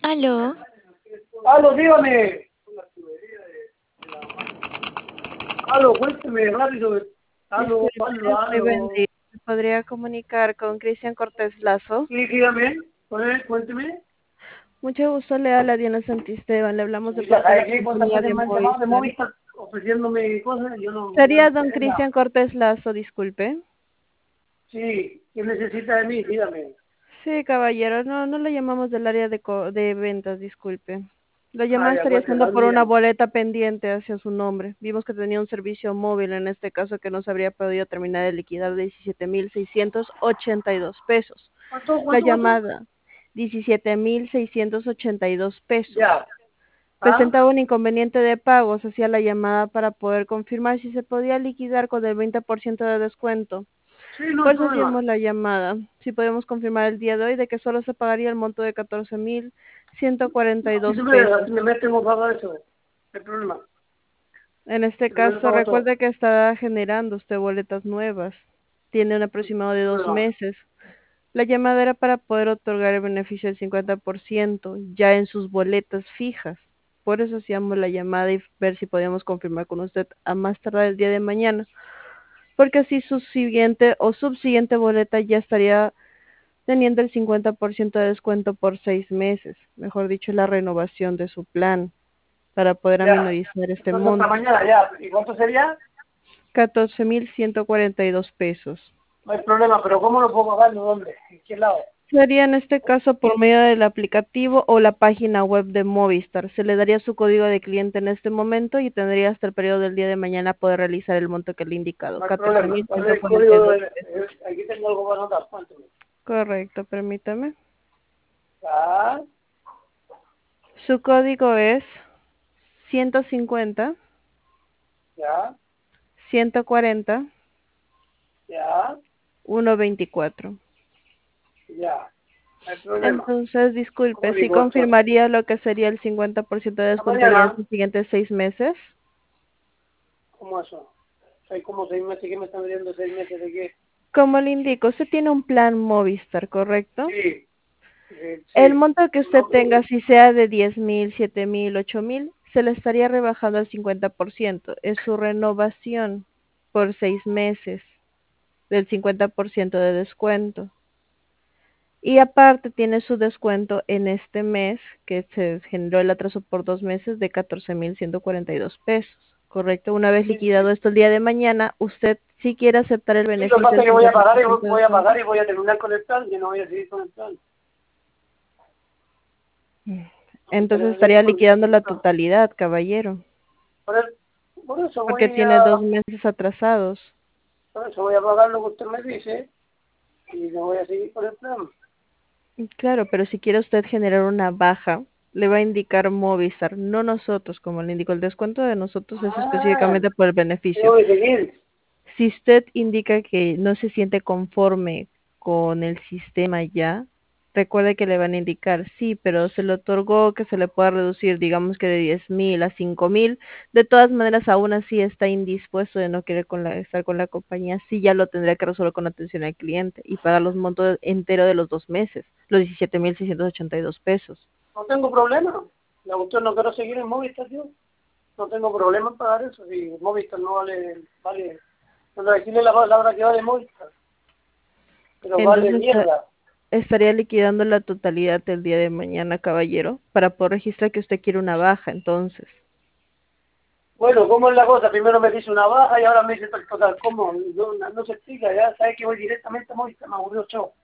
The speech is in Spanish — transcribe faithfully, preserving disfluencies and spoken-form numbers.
Aló, Aló, dígame. Aló, cuénteme rápido. Aló, disculpe, aló, muy buen aló. día. ¿Me podría comunicar con Cristian Cortés Lazo? Sí, dígame. Cué- Cuénteme. Mucho gusto, le habla Diana Santisteban. Le hablamos de Y ya parte de la sabe que cuántas compañía veces de me han llamado de Movistar. Movistar ofreciéndome cosas, yo no, no Sería don enteré nada. Cristian Cortés Lazo, disculpe. Sí, ¿qué necesita de mí? Dígame. Sí, caballero, no, no le llamamos del área de, co- de ventas, disculpe. La Ah, llamada ya, estaría cuéntela, siendo por una dígame. boleta pendiente hacia su nombre. Vimos que tenía un servicio móvil en este caso que nos habría podido terminar de liquidar diecisiete mil seiscientos ochenta y dos pesos. ¿Cuánto, La cuánto, cuánto? llamada, diecisiete mil seiscientos ochenta y dos pesos. Ya. ¿Ah? Presentaba un inconveniente de pagos, hacía la llamada para poder confirmar si se podía liquidar con el veinte por ciento de descuento. Sí, no hay Por eso problema. hacíamos la llamada. Si podemos confirmar el día de hoy de que solo se pagaría el monto de catorce mil ciento cuarenta y Así dos se me, pesos. así me meten un pago eso. No hay problema. En este Si no me lo caso, pago todo. recuerde que está generando usted boletas nuevas. Tiene un No aproximado de hay dos problema. meses. La llamada era para poder otorgar el beneficio del cincuenta por ciento ya en sus boletas fijas. Por eso hacíamos la llamada y ver si podíamos confirmar con usted a más tardar el día de mañana. Porque así su siguiente o subsiguiente boleta ya estaría teniendo el cincuenta por ciento de descuento por seis meses. Mejor dicho, la renovación de su plan para poder Ya. aminorizar este Entonces hasta monto. mañana ya. ¿Y cuánto sería? catorce mil ciento cuarenta y dos pesos. No hay problema, pero ¿cómo lo puedo pagar? ¿Dónde? ¿En qué lado? Sería en este caso por medio del aplicativo o la página web de Movistar. Se le daría su código de cliente en este momento y tendría hasta el periodo del día de mañana poder realizar el monto que le he indicado, No hay catorce problema. mil ¿Cuál es ciento el cuarenta y código? dos De, pesos. eh, aquí tengo algo para anotar. Cuéntame. Correcto, permítame. Ya, Su código es ciento cincuenta, ya, ciento cuarenta, ya, ciento veinticuatro. ya. No hay problema. Entonces, disculpe, ¿sí Código entonces. confirmaría lo que sería el cincuenta por ciento de Hasta descuento ya en mañana. sus siguientes seis meses? ¿Cómo eso? Hay como seis meses que me están viendo seis meses de qué. Como le indico, usted tiene un plan Movistar, ¿correcto? Sí, eh, El sí. monto que usted No, tenga, si sea de diez mil, siete mil, ocho mil, se le estaría rebajando al cincuenta por ciento. Es su renovación por seis meses del cincuenta por ciento de descuento. Y aparte tiene su descuento en este mes, que se generó el atraso por dos meses de catorce mil ciento cuarenta y dos pesos. ¿Correcto? Una vez sí, liquidado sí. esto el día de mañana, usted si quiere aceptar el Sí, lo que beneficio pasa es del que voy a cincuenta pagar por y voy ciento de voy a descuento. pagar y voy a terminar con el plan y no voy a seguir con el plan. No me Entonces interesa seguir estaría con el liquidando la plan. totalidad, caballero, Por, el- por eso porque voy tiene dos a, meses atrasados. por eso voy a pagar lo que usted me dice y no voy a seguir con el plan. Claro, pero si quiere usted generar una baja, le va a indicar Movistar, no nosotros, como le indico, el descuento de nosotros es Ah, específicamente por el beneficio. tengo que seguir. Si usted indica que no se siente conforme con el sistema ya, recuerde que le van a indicar, sí, pero se le otorgó que se le pueda reducir, digamos que de diez mil a cinco mil. De todas maneras, aún así está indispuesto de no querer con la, estar con la compañía, sí ya lo tendría que resolver con atención al cliente y pagar los montos entero de los dos meses, los diecisiete mil seiscientos ochenta y dos pesos. No tengo problema. La cuestión no quiero seguir en Movistar, yo. No tengo problema en pagar eso. Si Movistar no vale, vale, no voy a decirle la palabra que vale Movistar, pero vale Entonces, mierda. estaría liquidando la totalidad el día de mañana, caballero, para poder registrar que usted quiere una baja, entonces. Bueno, ¿cómo es la cosa? Primero me dice una baja y ahora me dice el total. ¿Cómo? No, no, no se explica, ya sabes que voy directamente a Movistar, me aburrió, chao.